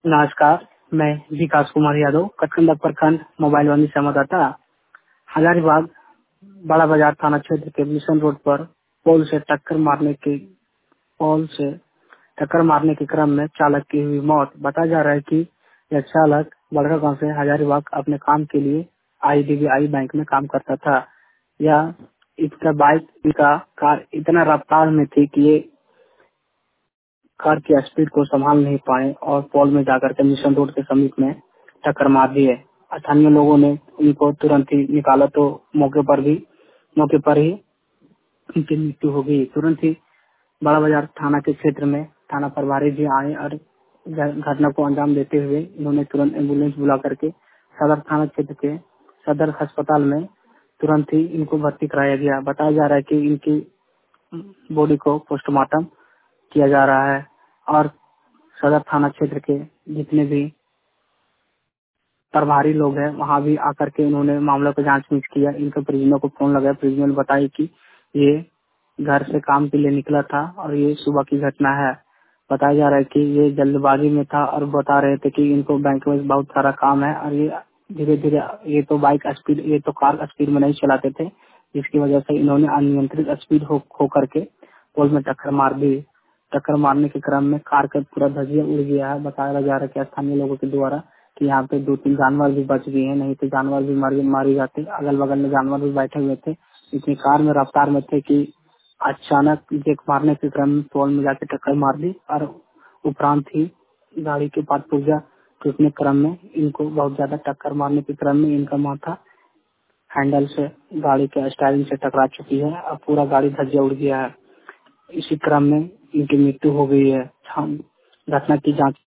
नमस्कार, मैं विकास कुमार यादव, कटकंदा प्रखंड मोबाइल वाणी संवाददाता। हजारीबाग बड़ा बाजार थाना क्षेत्र के मिशन रोड पर पोल से टक्कर मारने के क्रम में चालक की हुई मौत। बताया जा रहा है कि यह चालक बड़का गांव से हजारीबाग अपने काम के लिए IDBI बैंक में काम करता था। यह इसका कार इतना रफ्तार में थी कि ये कार की स्पीड को संभाल नहीं पाए और पोल में जाकर के मिशन रोड के समीप में टक्कर मार दी है। स्थानीय लोगों ने उनको तुरंत ही निकाला तो मौके पर ही उनकी मृत्यु हो गई। तुरंत ही बड़ा बाजार थाना के क्षेत्र में थाना प्रभारी जी आए और घटना को अंजाम देते हुए इन्होंने तुरंत एम्बुलेंस बुला करके सदर थाना क्षेत्र के सदर अस्पताल में तुरंत ही इनको भर्ती कराया गया। बताया जा रहा है कि इनकी बॉडी को पोस्टमार्टम किया जा रहा है और सदर थाना क्षेत्र के जितने भी प्रभारी लोग हैं वहां भी आकर के उन्होंने मामले को जांच किया। इनके परिजनों को फोन लगाया। परिजनों ने बताया कि ये घर से काम के लिए निकला था और ये सुबह की घटना है। बताया जा रहा है कि ये जल्दबाजी में था और बता रहे थे कि इनको बैंक में बहुत सारा काम है और ये धीरे धीरे ये तो कार स्पीड में नहीं चलाते थे, जिसकी वजह से इन्होंने अनियंत्रित स्पीड हो करके पोल में टक्कर मार दी। टक्कर मारने के क्रम में कार का पूरा धजिया उड़ गया है। बताया जा रहा है कि स्थानीय लोगों के द्वारा कि यहाँ पे 2-3 जानवर भी बच गए हैं, नहीं तो जानवर भी मारे जाते। अगल बगल में जानवर भी बैठे हुए थे। इतनी कार में रफ्तार में थे कि अचानक ब्रेक मारने के क्रम में पोल में जाके टक्कर मार दी और उपरांत ही गाड़ी के पार्ट पुर्जा टूटने क्रम में इनको बहुत ज्यादा टक्कर मारने के क्रम में इनका माथा हैंडल से गाड़ी के स्टीयरिंग से टकरा चुकी है और पूरा गाड़ी धज्जिया उड़ गया है। इसी क्रम में इनकी मृत्यु हो गई है। घटना की जांच